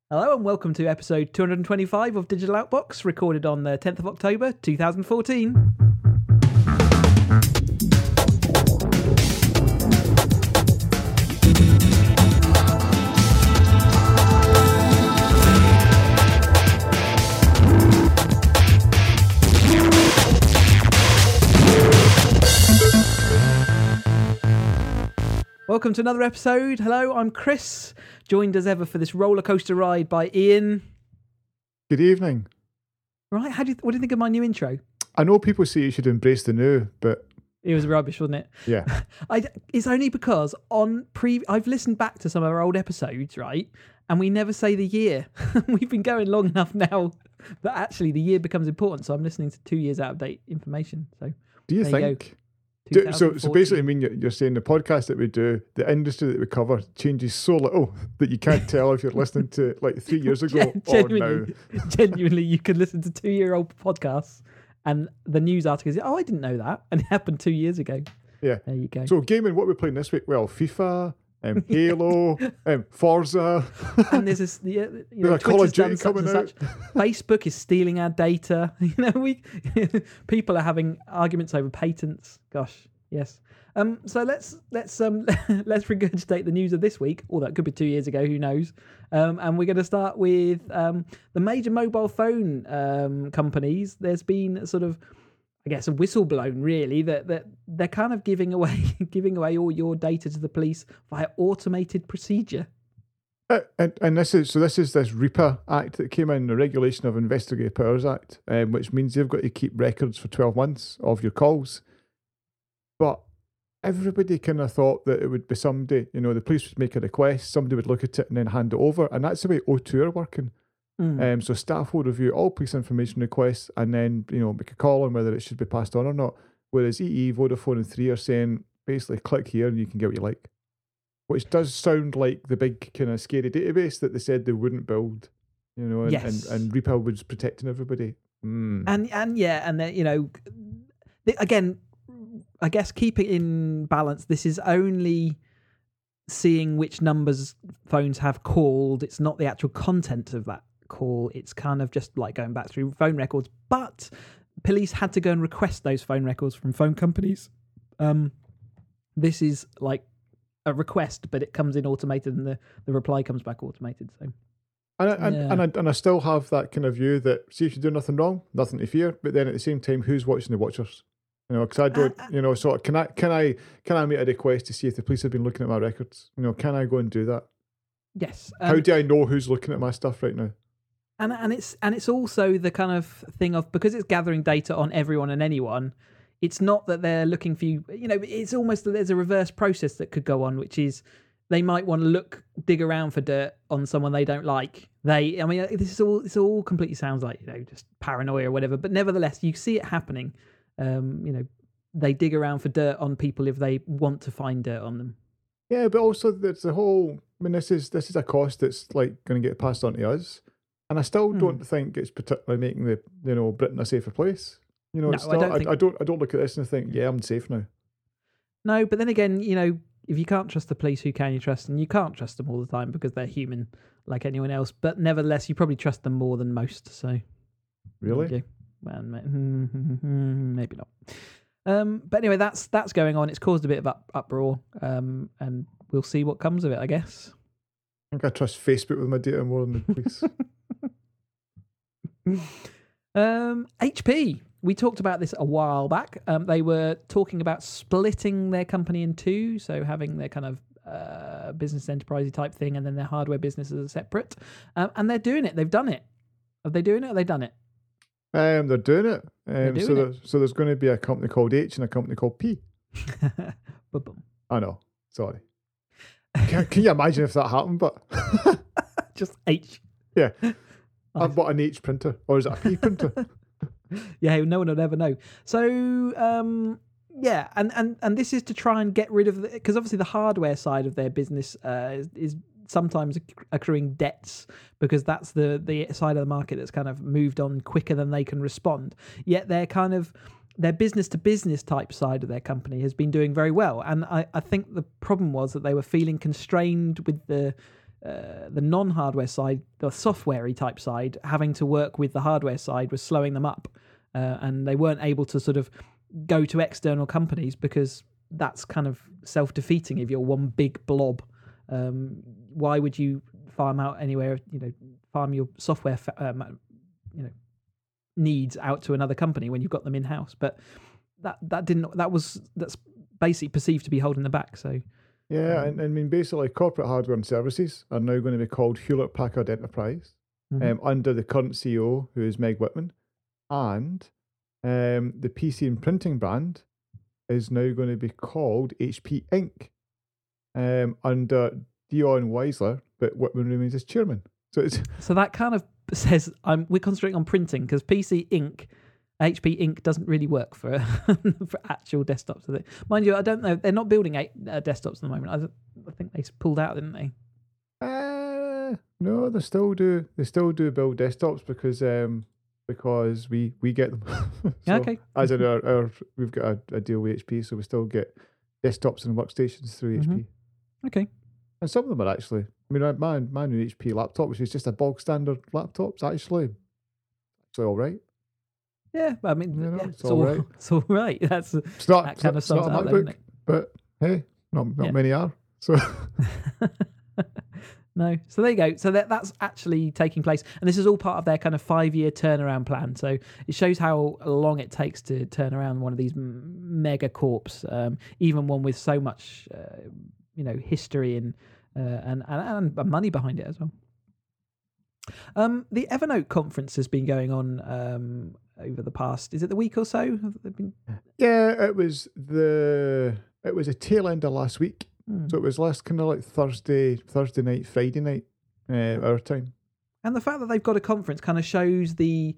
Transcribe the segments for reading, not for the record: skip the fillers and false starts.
Hello and welcome to episode 225 of Digital Outbox, recorded on the 10th of October 2014. Welcome to another episode. Hello, I'm Chris, joined as ever for this roller coaster ride by Ian. Good evening. Right, what do you think of my new intro? I know people say you should embrace the new, but It was rubbish, wasn't it? yeah. It's only because I've listened back to some of our old episodes, right? And we never say the year. We've been going long enough now that actually the year becomes important. So I'm listening to 2 years out of date information. So Do you there you think? go. So 2014. basically, I mean, you're saying the podcast that we do, the industry that we cover changes so little that you can't tell if you're listening to like 3 years ago or now. Genuinely, you could listen to 2-year-old podcasts and the news articles. Oh, I didn't know that. And it happened 2 years ago. Yeah. There you go. So gaming, what are we playing this week? Well, FIFA, Halo, Forza. And there's this, There's a Call of Duty coming out. Facebook is stealing our data. People are having arguments over patents. Gosh, yes. So let's regurgitate the news of this week. Or that could be 2 years ago. Who knows? And we're going to start with the major mobile phone companies. There's been sort of, I guess, a whistle blown, really, that they're kind of giving away all your data to the police via automated procedure. And this is this REPA Act that came in, the Regulation of Investigative Powers Act, which means you've got to keep records for 12 months of your calls. But everybody kind of thought that it would be someday, the police would make a request, somebody would look at it and then hand it over, and that's the way O2 are working. So staff will review all police information requests and then, make a call on whether it should be passed on or not. Whereas EE, Vodafone and 3 are saying, basically click here and you can get what you like. Which does sound like the big kind of scary database that they said they wouldn't build, and, Yes. and REPA was protecting everybody. Again, I guess keep it in balance. This is only seeing which numbers phones have called. It's not the actual content of that call. It's kind of just like going back through phone records. But police had to go and request those phone records from phone companies. This is like a request, but it comes in automated, and the reply comes back automated. So, and I still have that kind of view that, see, if you do nothing wrong, nothing to fear. But then at the same time, who's watching the watchers? Because I don't, so can I make a request to see if the police have been looking at my records? Can I go and do that? Yes. How do I know who's looking at my stuff right now? And it's also the kind of thing of, because it's gathering data on everyone and anyone, it's not that they're looking for you. It's almost that there's a reverse process that could go on, which is they might want to dig around for dirt on someone they don't like. This all completely sounds like, just paranoia or whatever, but nevertheless, you see it happening. They dig around for dirt on people if they want to find dirt on them. Yeah, but also there's the whole, this is a cost that's like going to get passed on to us. And I still don't think it's particularly making the, Britain a safer place. No, it's still, I don't look at this and think, yeah, I'm safe now. No, but then again, if you can't trust the police, who can you trust? And you can't trust them all the time because they're human like anyone else. But nevertheless, you probably trust them more than most. So, really? Well, maybe not. But anyway, that's going on. It's caused a bit of uproar, and we'll see what comes of it, I guess. I think I trust Facebook with my data more than the police. HP. We talked about this a while back. They were talking about splitting their company in two, so having their kind of business enterprise type thing, and then their hardware business as a separate. And they're doing it. They've done it. Are they doing it? Or have they done it? They're doing it. So there's going to be a company called H and a company called P. I know. Sorry. Can you imagine if that happened? But just H. Yeah. I've bought an H printer, or is it a P printer? Yeah, no one would ever know. So, and this is to try and get rid of because obviously the hardware side of their business is sometimes accruing debts because that's the side of the market that's kind of moved on quicker than they can respond. Yet their business to business type side of their company has been doing very well. And I think the problem was that they were feeling constrained with the the non-hardware side, the software-y type side, having to work with the hardware side was slowing them up, and they weren't able to sort of go to external companies because that's kind of self-defeating if you're one big blob. Why would you farm out anywhere? Farm your software, needs out to another company when you've got them in house. But that's basically perceived to be holding them back. So yeah, and I mean basically corporate hardware and services are now going to be called Hewlett Packard Enterprise, under the current CEO, who is Meg Whitman, and the PC and printing brand is now going to be called HP Inc. Under Dion Weisler, but Whitman remains as chairman. So that kind of says we're concentrating on printing because HP Inc. doesn't really work for for actual desktops. Mind you, I don't know. They're not building desktops at the moment. I think they pulled out, didn't they? No, they still do. They still do build desktops because we get them. So, okay. As in we've got a deal with HP, so we still get desktops and workstations through HP. Okay. And some of them are actually. I mean, my new HP laptop, which is just a bog standard laptop, it's actually all right. Yeah, I mean, it's all right. It's all right. That's it's not, that kind of sums not a out, MacBook, but hey, not many are. So no. So there you go. So that's actually taking place, and this is all part of their kind of 5-year turnaround plan. So it shows how long it takes to turn around one of these mega corps, even one with so much, history and money behind it as well. The Evernote conference has been going on over the past. Is it the week or so? Yeah, it was a tail end of last week. So it was last kind of like Thursday night, Friday night, our time. And the fact that they've got a conference kind of shows the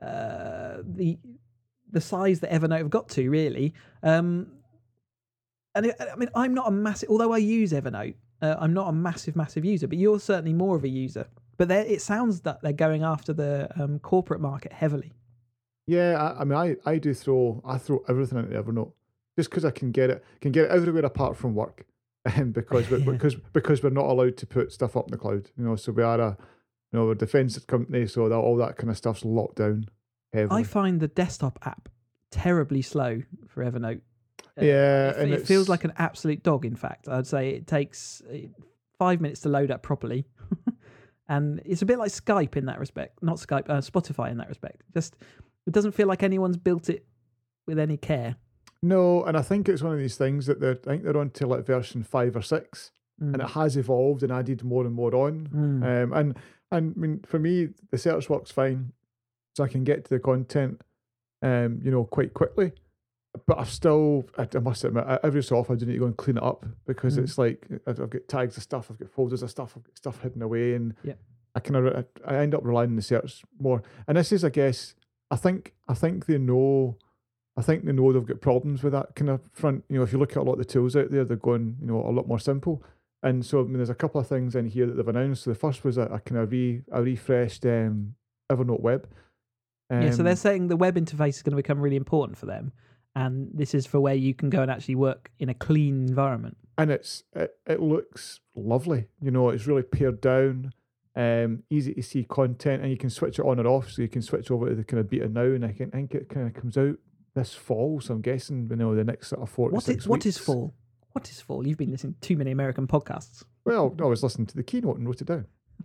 size that Evernote have got to, really. And I mean, I'm not a massive, although I use Evernote, I'm not a massive user, but you're certainly more of a user. But it sounds that they're going after the corporate market heavily. Yeah, I mean, I throw everything into Evernote just because I can get it everywhere apart from work, because we're not allowed to put stuff up in the cloud. So we are we're a defence company, so all that kind of stuff's locked down heavily. I find the desktop app terribly slow for Evernote. Yeah, and it feels like an absolute dog. In fact, I'd say it takes 5 minutes to load up properly. And it's a bit like Skype in that respect. Not Skype, Spotify in that respect. Just, it doesn't feel like anyone's built it with any care. No, and I think it's one of these things that they're on to like version 5 or 6, and it has evolved and added more and more on. And I mean, for me, the search works fine, so I can get to the content, quite quickly. But I must admit, every so often I do need to go and clean it up because it's like I've got tags of stuff, I've got folders of stuff, I've got stuff hidden away, and I end up relying on the search more. And this is, I guess, I think they know they've got problems with that kind of front. If you look at a lot of the tools out there, they're going, a lot more simple. And so, I mean, there's a couple of things in here that they've announced. So the first was a kind of a refreshed Evernote Web. So they're saying the web interface is going to become really important for them. And this is for where you can go and actually work in a clean environment. And it looks lovely. It's really pared down, easy to see content, and you can switch it on or off. So you can switch over to the kind of beta now, and I think it kind of comes out this fall. So I'm guessing, the next sort of 4 to 6 weeks. What is fall? What is fall? You've been listening to too many American podcasts. Well, no, I was listening to the keynote and wrote it down.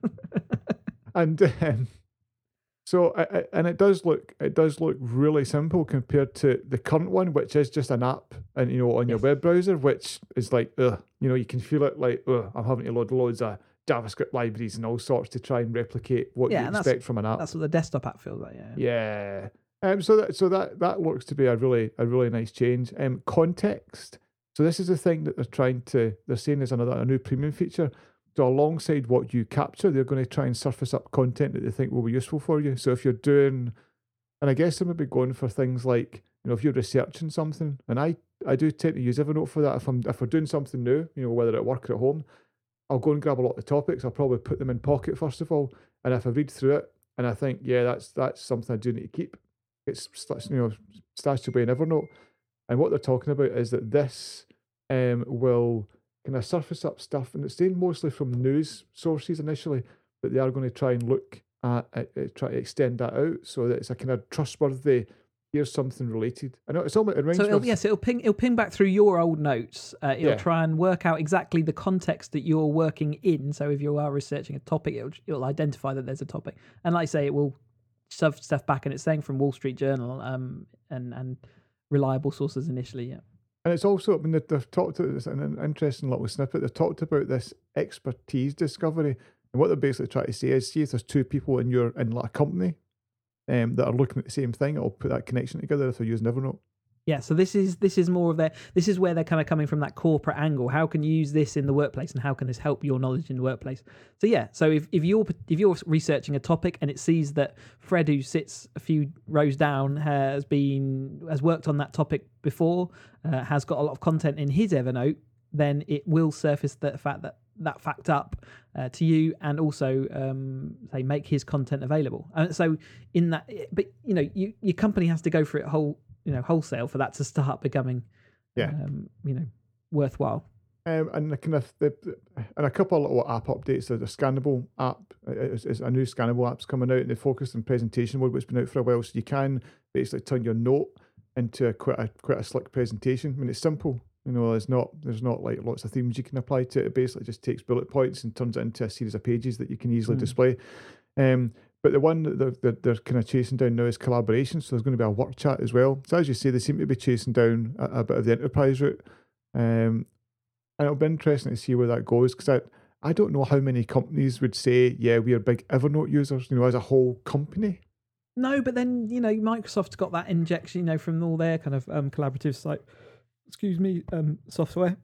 And so, and it does look really simple compared to the current one, which is just an app, and on your web browser, which is like, you can feel it like, I'm having to load loads of JavaScript libraries and all sorts to try and replicate what you expect from an app. That's what the desktop app feels like. Yeah. So that looks to be a really nice change. Context. So this is the thing that they're saying is a new premium feature. So alongside what you capture, they're going to try and surface up content that they think will be useful for you. So if you're doing, and I guess they may be going for things like, if you're researching something, and I do tend to use Evernote for that. If we're doing something new, whether at work or at home, I'll go and grab a lot of the topics. I'll probably put them in Pocket first of all, and if I read through it and I think, that's something I do need to keep, it's stashed away in Evernote. And what they're talking about is that this will kind of surface up stuff, and it's saying mostly from news sources initially, but they are going to try and look at try to extend that out so that it's a kind of trustworthy. Here's something related. I know it's almost, it reminds So me of, it'll ping back through your old notes. It'll Yeah. try and work out exactly the context that you're working in. So if you are researching a topic, it'll identify that there's a topic, and like I say, it will shove stuff back. And it's saying from Wall Street Journal, and reliable sources initially. Yeah. And it's also, I mean, they've talked about this in an interesting little snippet. They've talked about this expertise discovery, and what they're basically trying to say is, see if there's two people in like a company, that are looking at the same thing, it'll put that connection together if they're using Evernote. Yeah, so this is more of this is where they're kind of coming from, that corporate angle. How can you use this in the workplace, and how can this help your knowledge in the workplace? So yeah, so if you're researching a topic and it sees that Fred, who sits a few rows down, has worked on that topic before, has got a lot of content in his Evernote, then it will surface that fact up to you, and also say make his content available. So in that, but your company has to go for it wholesale for that to start becoming worthwhile. And the kind of and a couple of little app updates. There's a scannable app. It's a new scannable app's coming out, and they focused on presentation mode, which has been out for a while. So you can basically turn your note into quite a slick presentation. I mean, it's simple. There's not like lots of themes you can apply to it. It basically just takes bullet points and turns it into a series of pages that you can easily display. But the one that they're kind of chasing down now is collaboration. So there's going to be a work chat as well. So as you say, they seem to be chasing down a bit of the enterprise route. And it'll be interesting to see where that goes, because I don't know how many companies would say, yeah, we are big Evernote users, as a whole company. No, but then, Microsoft's got that injection, from all their kind of collaborative software.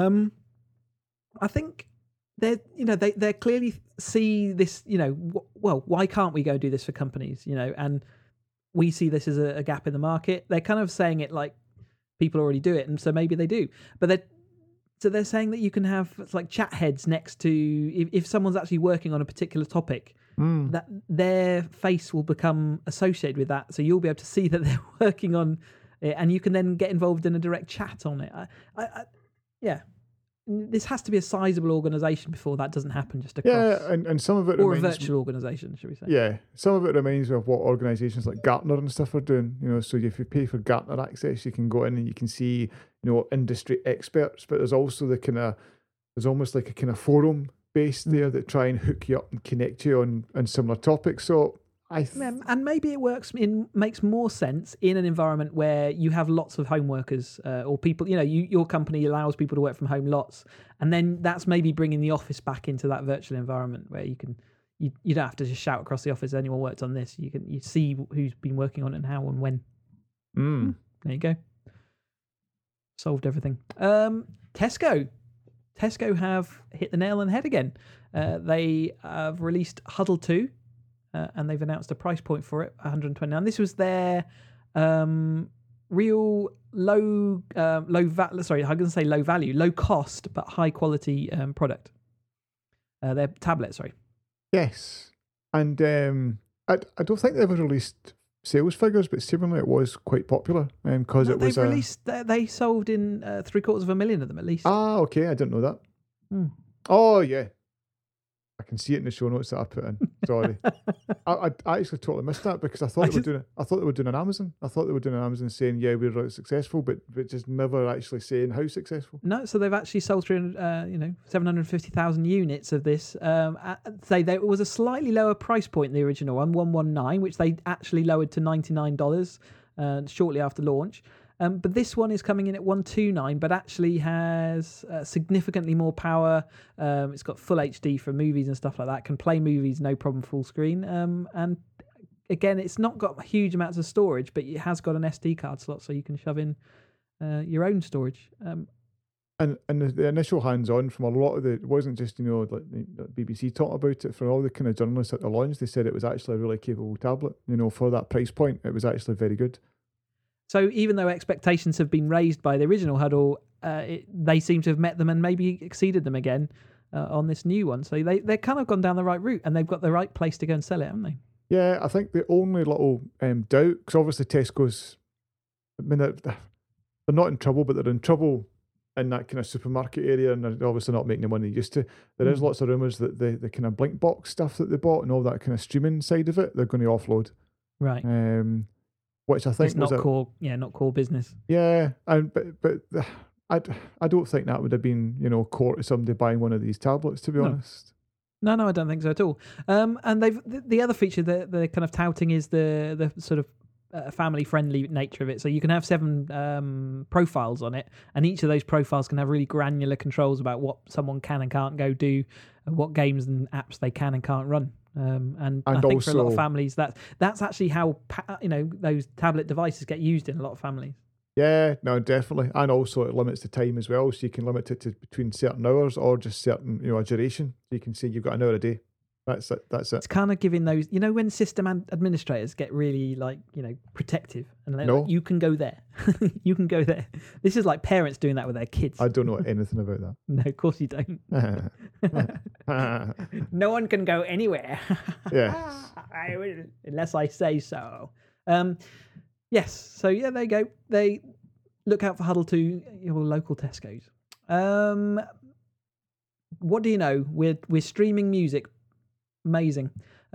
I think they clearly see this, well, why can't we go do this for companies, and we see this as a gap in the market. They're kind of saying it like people already do it, and so maybe they do. But they're saying that you can have like chat heads next to, if someone's actually working on a particular topic, that their face will become associated with that. So you'll be able to see that they're working on it, and you can then get involved in a direct chat on it. Yeah. This has to be a sizable organisation before that doesn't happen just across. Yeah, and some of it or a virtual organisation, should we say? Yeah, some of it reminds me of what organisations like Gartner and stuff are doing. So if you pay for Gartner access, you can go in and you can see industry experts. But there's also there's almost like a kind of forum base there that try and hook you up and connect you on similar topics. So and maybe it makes more sense in an environment where you have lots of home workers or people. Your company allows people to work from home lots, and then that's maybe bringing the office back into that virtual environment where you don't have to just shout across the office, anyone worked on this. You see who's been working on it and how and when. There you go. Solved everything. Tesco have hit the nail on the head again. They have released Huddle 2. And they've announced a price point for it, $129. This was their real low cost but high quality product. Their tablet, sorry. Yes, and I don't think they ever released sales figures, but seemingly it was quite popular because they sold in 750,000 of them at least. Ah, okay, I didn't know that. Oh yeah. I can see it in the show notes that I put in. Sorry, I actually totally missed that because I thought they were doing an Amazon. I thought they were doing an Amazon saying, yeah, we're really successful, but just never actually saying how successful. No, so they've actually sold through 750,000 units of this. It was a slightly lower price point than the original one, $119, which they actually lowered to $99 shortly after launch. But this one is coming in at $129, but actually has significantly more power. It's got full HD for movies and stuff like that. Can play movies, no problem, full screen. And again, it's not got huge amounts of storage, but it has got an SD card slot, so you can shove in your own storage. And the initial hands-on from a lot of it wasn't just, like the BBC talked about it. For all the kind of journalists at the launch, they said it was actually a really capable tablet. For that price point, it was actually very good. So even though expectations have been raised by the original Huddle, they seem to have met them and maybe exceeded them again on this new one. So they've kind of gone down the right route, and they've got the right place to go and sell it, haven't they? Yeah, I think the only little doubt, because obviously Tesco's, I mean, they're not in trouble, but they're in trouble in that kind of supermarket area, and they're obviously not making the money they used to. There is lots of rumours that the kind of Blinkbox stuff that they bought and all that kind of streaming side of it, they're going to offload. Right. Which I think it's not core. Yeah, not core business. Yeah, and but I don't think that would have been core to somebody buying one of these tablets, to be honest. No, I don't think so at all. And the other feature that they're kind of touting is the sort of family-friendly nature of it. So you can have 7 profiles on it, and each of those profiles can have really granular controls about what someone can and can't go do, and what games and apps they can and can't run. And I think for a lot of families, that's actually how those tablet devices get used in a lot of families. Yeah, no, definitely. And also it limits the time as well, so you can limit it to between certain hours or just certain, a duration. So you can say you've got an hour a day. That's it. It's kind of giving those, when system administrators get really protective and like, you can go there. You can go there. This is like parents doing that with their kids. I don't know anything about that. No, of course you don't. No one can go anywhere. Yes. Unless I say so. Yes. So yeah, there you go. They look out for Huddle 2, your local Tesco's. What do you know? We're streaming music. Amazing.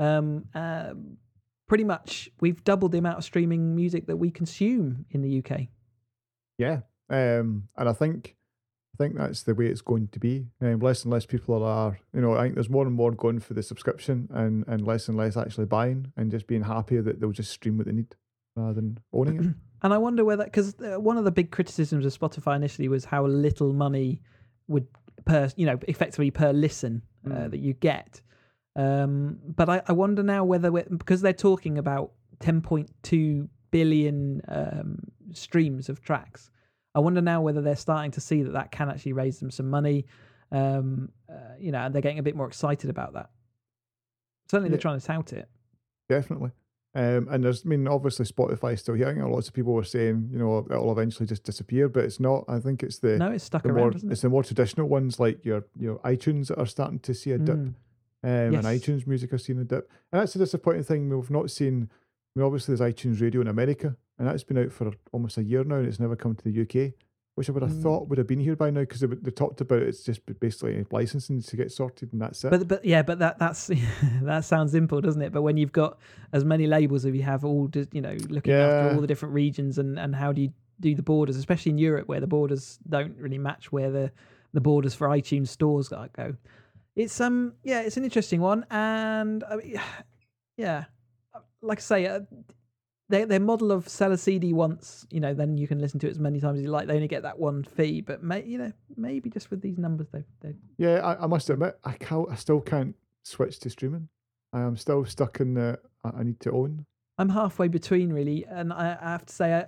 Pretty much we've doubled the amount of streaming music that we consume in the UK. Yeah. And I think that's the way it's going to be. Less and less people are, I think there's more and more going for the subscription and less actually buying and just being happy that they'll just stream what they need rather than owning it. And I wonder whether, because one of the big criticisms of Spotify initially was how little money would effectively per listen that you get. But I wonder now whether because they're talking about 10.2 billion streams of tracks. I wonder now whether they're starting to see that can actually raise them some money, and they're getting a bit more excited about that. Certainly, they're trying to tout it. Definitely. And there's, obviously Spotify's still here. Lots of people were saying, it'll eventually just disappear, but it's not. I think it's it's stuck around. It's the more traditional ones like your iTunes that are starting to see a dip. And iTunes music are seeing a dip. And that's a disappointing thing. We've not seen, obviously there's iTunes Radio in America, and that's been out for almost a year now, and it's never come to the UK, which I would have thought would have been here by now, because they talked about it's just basically licensing to get sorted, and that's it. But that's that sounds simple, doesn't it? But when you've got as many labels as you have, all looking after all the different regions, and how do you do the borders, especially in Europe where the borders don't really match where the borders for iTunes stores go. It's it's an interesting one, and like I say, their model of sell a CD once, then you can listen to it as many times as you like. They only get that one fee, but maybe just with these numbers, they. Yeah, I must admit, I still can't switch to streaming. I am still stuck in the I need to own. I'm halfway between really, and I have to say,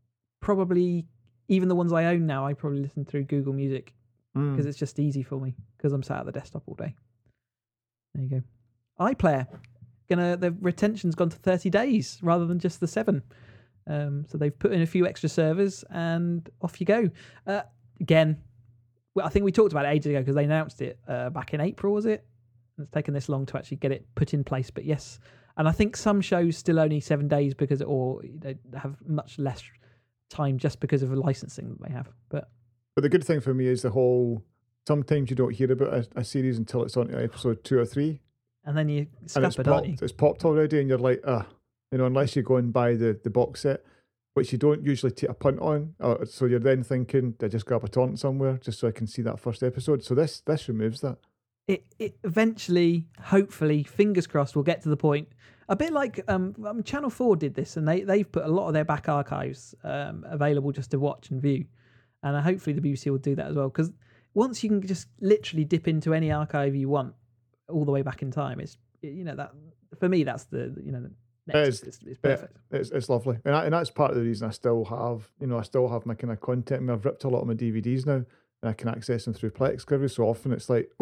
probably even the ones I own now, I probably listen through Google Music. Because it's just easy for me, because I'm sat at the desktop all day. There you go. iPlayer, the retention's gone to 30 days rather than just the 7. So they've put in a few extra servers and off you go. Again, I think we talked about it ages ago because they announced it back in April, was it? It's taken this long to actually get it put in place, but yes. And I think some shows still only 7 days or they have much less time just because of the licensing that they have. But the good thing for me is sometimes you don't hear about a series until it's on to episode 2 or 3. And then you scuppered, aren't you? It's popped already, and you're like, unless you go and buy the box set, which you don't usually take a punt on. So you're then thinking, did I just grab a torrent somewhere just so I can see that first episode? So this removes that. It eventually, hopefully, fingers crossed, will get to the point. A bit like Channel 4 did this, and they've put a lot of their back archives available just to watch and view. And hopefully the BBC will do that as well, because once you can just literally dip into any archive you want, all the way back in time, that for me that's the next, it's perfect. It's lovely, and that's part of the reason I still have my kind of content. I mean, I've ripped a lot of my DVDs now, and I can access them through Plex. Every so often, it's like,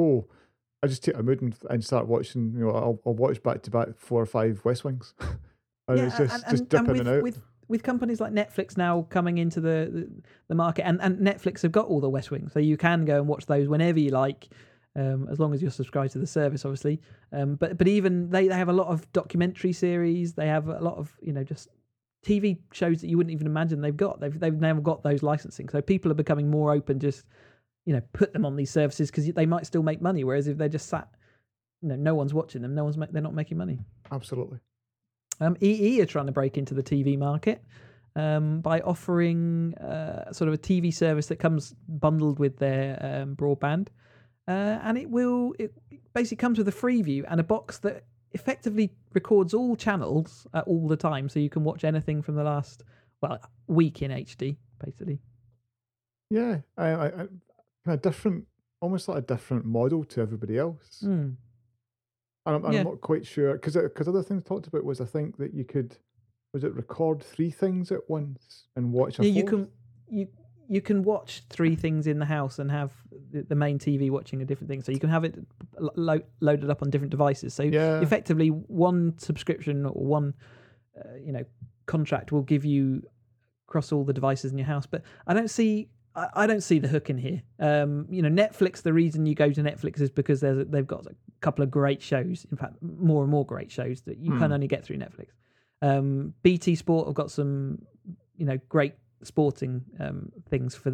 I just take a mood and start watching. I'll watch back to back 4 or 5 West Wings, and it's just dip in and out. With companies like Netflix now coming into the market, and Netflix have got all the West Wing, so you can go and watch those whenever you like, as long as you're subscribed to the service, obviously. But even they have a lot of documentary series. They have a lot of just TV shows that you wouldn't even imagine they've got. They've now got those licensing, so people are becoming more open. Just put them on these services because they might still make money. Whereas if they're just sat, no one's watching them. They're not making money. Absolutely. EE are trying to break into the TV market by offering sort of a TV service that comes bundled with their broadband, and it basically comes with a Freeview and a box that effectively records all channels all the time, so you can watch anything from the last week in HD, basically. Yeah, I kind of different, almost like a different model to everybody else. Mm. And I'm not quite sure because other things talked about was I think that you could record 3 things at once and watch a fourth? You can watch 3 things in the house and have the main TV watching a different thing. So you can have it loaded up on different devices. So effectively, one subscription or one contract will give you across all the devices in your house. But I don't see the hook in here. Netflix. The reason you go to Netflix is because they've got a couple of great shows. In fact, more and more great shows that you can only get through Netflix. BT Sport have got some, great sporting things for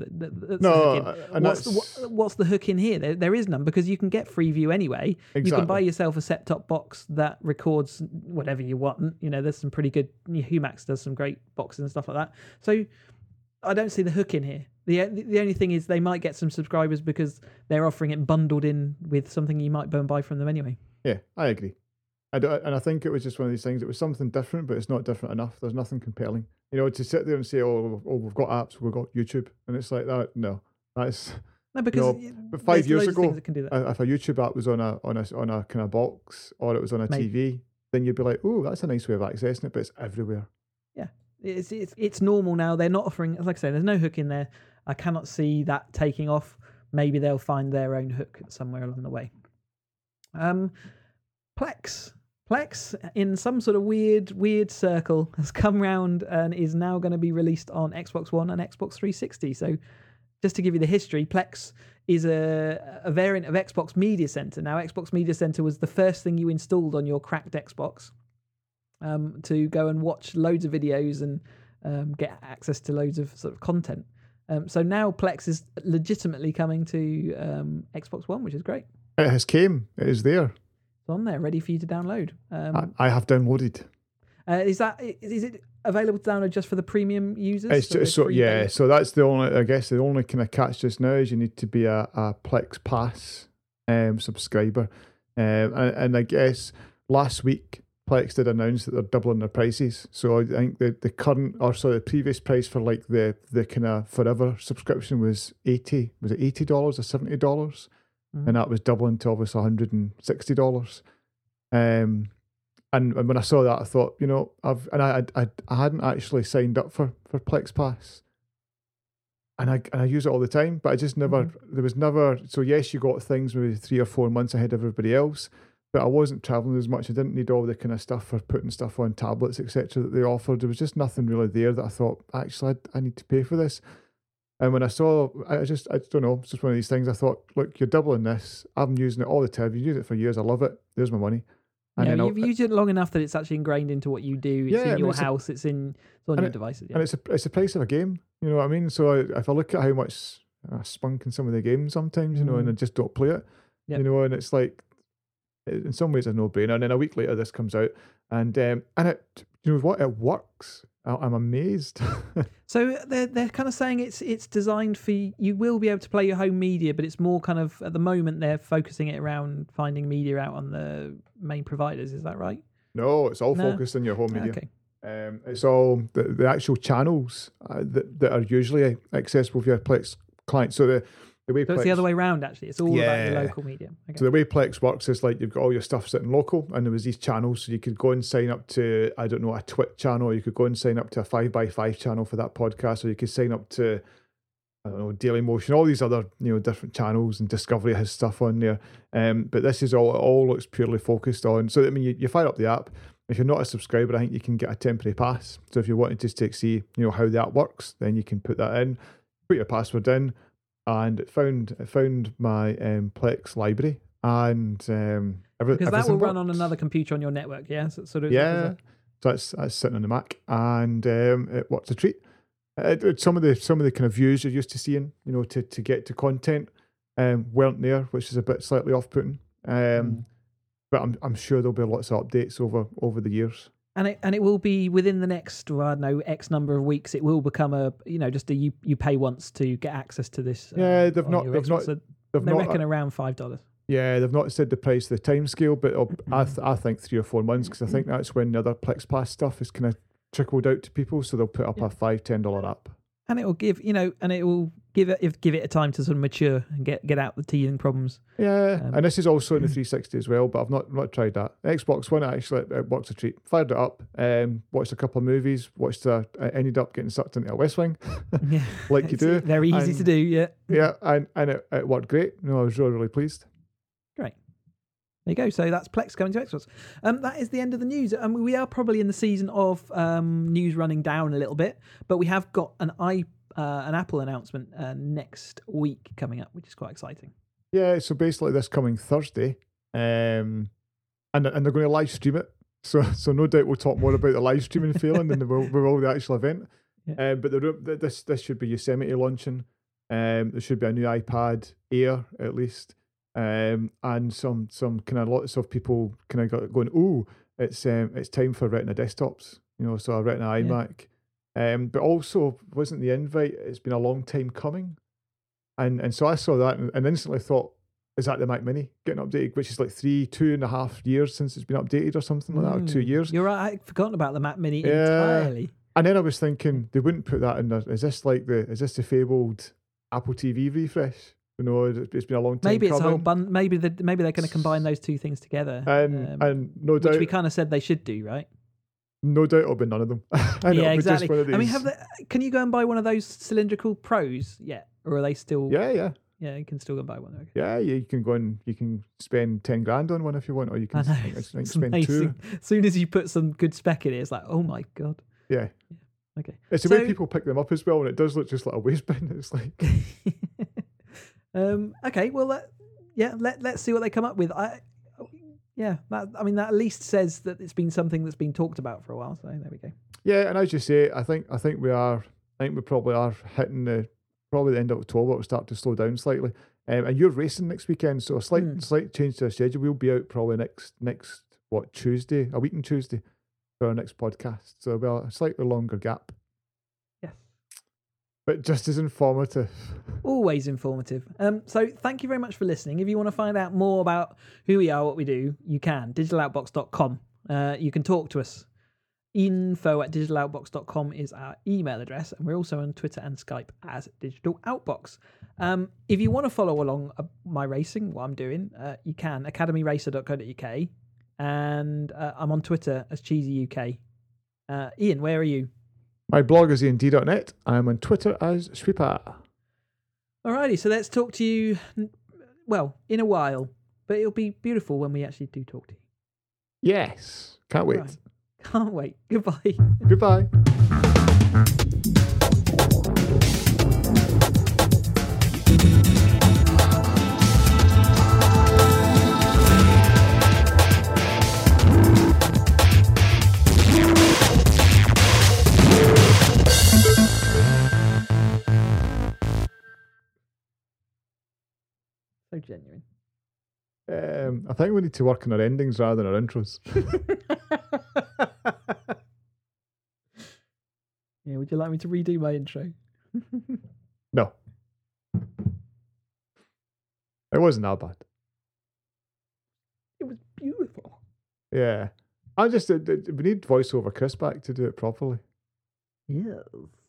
what's the hook in here? There is none, because you can get Freeview anyway. Exactly. You can buy yourself a set-top box that records whatever you want. There's some pretty good. Humax does some great boxes and stuff like that. So I don't see the hook in here. The only thing is they might get some subscribers because they're offering it bundled in with something you might go and buy from them anyway. Yeah, I agree. And I think it was just one of these things. It was something different, but it's not different enough. There's nothing compelling. To sit there and say, oh, we've got apps, we've got YouTube. And it's like that. No, that's... No, because but 5 years ago, if a YouTube app was on a kind of box or it was on a TV, then you'd be like, oh, that's a nice way of accessing it, but it's everywhere. Yeah, it's normal now. They're not offering, like I say, there's no hook in there. I cannot see that taking off. Maybe they'll find their own hook somewhere along the way. Plex, in some sort of weird circle, has come round and is now going to be released on Xbox One and Xbox 360. So just to give you the history, Plex is a variant of Xbox Media Center. Now, Xbox Media Center was the first thing you installed on your cracked Xbox to go and watch loads of videos and get access to loads of sort of content. So now Plex is legitimately coming to Xbox One, which is great. It has came. It is there. On there, ready for you to download. I have downloaded. Is it available to download just for the premium users? So that's the only kind of catch just now is you need to be a Plex Pass subscriber, and I guess last week Plex did announce that they're doubling their prices. So I think the previous price for like the kind of forever subscription was $80 or $70? And that was doubling to obviously $160. And when I saw that, I thought, I hadn't actually signed up for Plex Pass, and I use it all the time, but I just never. There was never. So yes, you got things maybe 3 or 4 months ahead of everybody else, but I wasn't traveling as much. I didn't need all the kind of stuff for putting stuff on tablets, etc. that they offered. There was just nothing really there that I thought actually I need to pay for this. And when I saw, I don't know, it's just one of these things. I thought, look, you're doubling this. I'm using it all the time. You've used it for years. I love it. There's my money. And you've used it long enough that it's actually ingrained into what you do. It's in your house. It's on your devices. Yeah. And it's the price of a game. You know what I mean? So if I look at how much I spunk in some of the games sometimes, and I just don't play it, and it's like, in some ways a no-brainer. And then a week later, this comes out, and it, it works. I'm amazed. So they're kind of saying it's designed for you will be able to play your home media, but it's more kind of at the moment they're focusing it around finding media out on the main providers. Is that right? No, it's all focused on your home media. Okay. It's all the actual channels that are usually accessible via Plex client. So it's the other way around, actually. It's all about your local media. Okay. So the way Plex works is like you've got all your stuff sitting local, and there was these channels, so you could go and sign up to, I don't know, a Twitch channel, or you could go and sign up to a 5x5 channel for that podcast, or you could sign up to, I don't know, Daily Motion, all these other, different channels, and Discovery has stuff on there. But this is all looks purely focused on, so I mean, you fire up the app. If you're not a subscriber, I think you can get a temporary pass. So if you wanted just to see, how that works, then you can put that in, put your password in, and it found my Plex library, and because that will run on another computer on your network, yeah. So sort of So that's sitting on the Mac, and it works a treat. Some of the kind of views you're used to seeing, to get to content, weren't there, which is a bit slightly off-putting. But I'm sure there'll be lots of updates over the years. And it will be within the next, I don't know, X number of weeks. It will become just a you pay once to get access to this. Yeah, they've not reckon around $5. Yeah, they've not said the price of the timescale, but I think 3 or 4 months, because I think that's when the other PlexPass stuff is kind of trickled out to people. So they'll put up a $5-10 app, and it will give give it a time to sort of mature and get out the teething problems. Yeah, and this is also in the 360 as well, but I've not tried that. Xbox One, actually, it works a treat. Fired it up, watched a couple of movies, ended up getting sucked into a West Wing, Yeah, like you do. Very easy to do, yeah. Yeah, and it worked great. I was really, really pleased. Great. There you go. So that's Plex coming to Xbox. That is the end of the news. We are probably in the season of news running down a little bit, but we have got an Apple announcement next week coming up, which is quite exciting. Yeah, so basically this coming Thursday, and they're going to live stream it. So no doubt we'll talk more about the live streaming failing than we will the actual event. Yeah. But this should be Yosemite launching. There should be a new iPad Air at least. And some kind of lots of people kind of going, oh, it's time for Retina desktops, so a Retina iMac. But also wasn't the invite? It's been a long time coming, and so I saw that and instantly thought, is that the Mac Mini getting updated? Which is like 2.5 years since it's been updated or something like that, or 2 years. You're right. I'd forgotten about the Mac Mini entirely. And then I was thinking they wouldn't put that in there. Is this the fabled Apple TV refresh? It's been a long time. Maybe it's coming. a whole maybe they're going to combine those two things together. And no doubt, which we kind of said they should do, right? No doubt it'll be none of them. Yeah, exactly. I mean, can you go and buy one of those cylindrical Pros yet, or are they still? Yeah. Yeah, you can still go and buy one. Okay. Yeah, you can go and you can spend 10 grand on one if you want, or you can spend amazing. 2. As soon as you put some good spec in it, it's like, oh my god. Yeah. Okay. It's the way people pick them up as well, and it does look just like a waste bin. It's like. Okay, well, let's see what they come up with. That at least says that it's been something that's been talked about for a while. So there we go. Yeah, and as you say, I think we probably are hitting the end of October. It'll start to slow down slightly. And you're racing next weekend, so a slight change to the schedule. We'll be out probably next Tuesday, a week on Tuesday, for our next podcast. So it'll be a slightly longer gap. But just as informative. Always informative. So thank you very much for listening. If you want to find out more about who we are, what we do, you can. digitaloutbox.com. You can talk to us. info@digitaloutbox.com is our email address. And we're also on Twitter and Skype as Digital Outbox. If you want to follow along my racing, what I'm doing, you can. academyracer.co.uk. And I'm on Twitter as CheesyUK. Ian, where are you? My blog is iand.net. I'm on Twitter as Sweeper. Alrighty, so let's talk to you, in a while. But it'll be beautiful when we actually do talk to you. Yes. Can't wait. Right. Can't wait. Goodbye. Goodbye. So genuine. I think we need to work on our endings rather than our intros. Yeah, would you like me to redo my intro? No. It wasn't that bad. It was beautiful. Yeah. We need voiceover Chris back to do it properly. Yes.